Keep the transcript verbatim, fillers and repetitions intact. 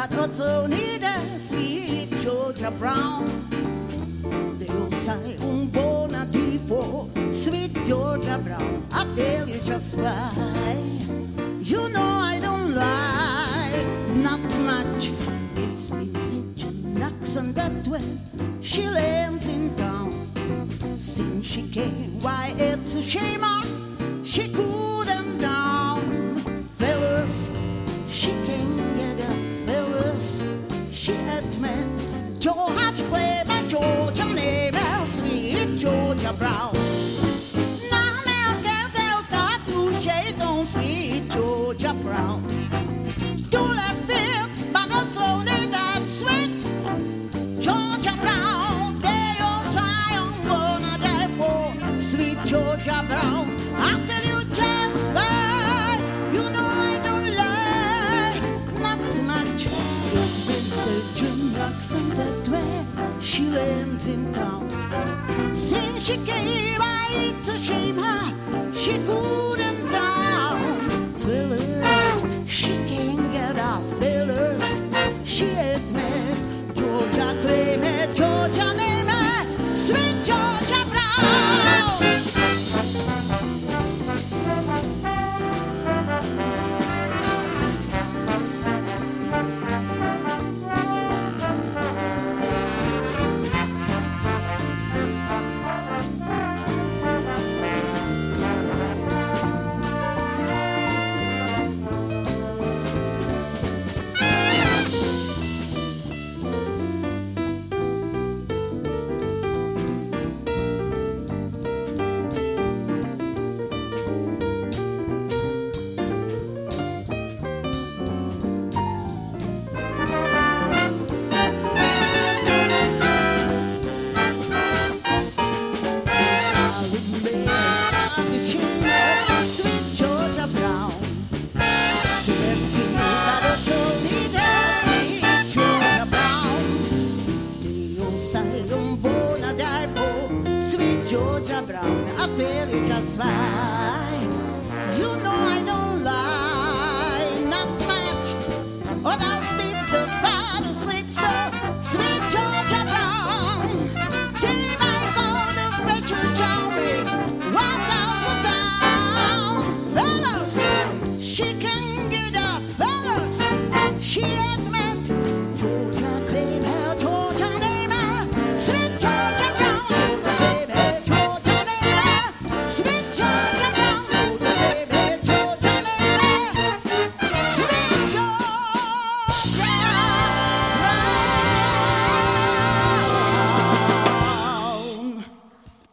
but it's only the sweet Georgia Brown. They'll say un buon addio, sweet Georgia Brown. I tell you just why. You know I don't lie, not much. It's been such an accent that way she lands in town. Since she came, why it's a shame on she couldn't down. Fellas, she can't get up. Fellas, she admit George play by Georgia name, sweet Georgia Brown. Now else can't tell Scott to shade on sweet Georgia Brown. Do that feel, but it's only that sweet Georgia Brown. They all say I'm gonna die for sweet Georgia Brown. After you just lie, you know I don't lie, not much. It's been such an accent that way she lands in town. Since she came, I it's a shame her she couldn't down. Fellas, she can't get off. Fellas, she admit Georgia claim it, Georgia name it, sweet Georgia Brown. Georgia Brown, I tell you just why.